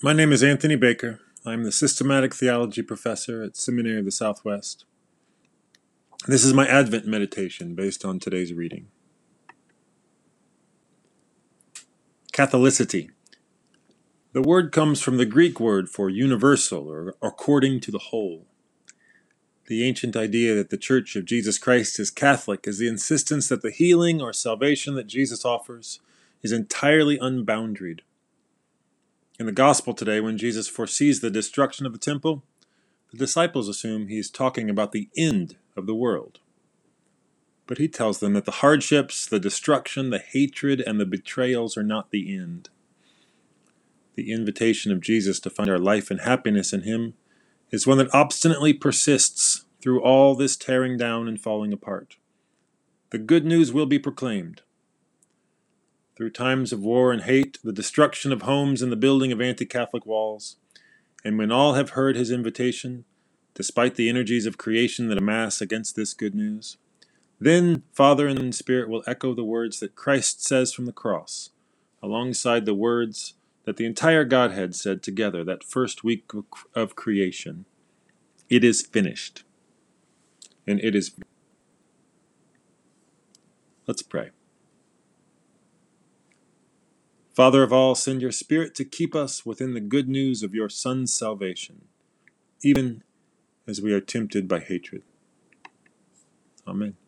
My name is Anthony Baker. I'm the Systematic Theology Professor at Seminary of the Southwest. This is my Advent meditation based on today's reading. Catholicity. The word comes from the Greek word for universal or according to the whole. The ancient idea that the Church of Jesus Christ is Catholic is the insistence that the healing or salvation that Jesus offers is entirely unboundaried. In the Gospel today, when Jesus foresees the destruction of the temple, the disciples assume he's talking about the end of the world. But he tells them that the hardships, the destruction, the hatred, and the betrayals are not the end. The invitation of Jesus to find our life and happiness in him is one that obstinately persists through all this tearing down and falling apart. The good news will be proclaimed. Through times of war and hate, the destruction of homes and the building of anti-Catholic walls, and when all have heard his invitation, despite the energies of creation that amass against this good news, then Father and Spirit will echo the words that Christ says from the cross, alongside the words that the entire Godhead said together that first week of creation. It is finished. And it is. Let's pray. Father of all, send your Spirit to keep us within the good news of your Son's salvation, even as we are tempted by hatred. Amen.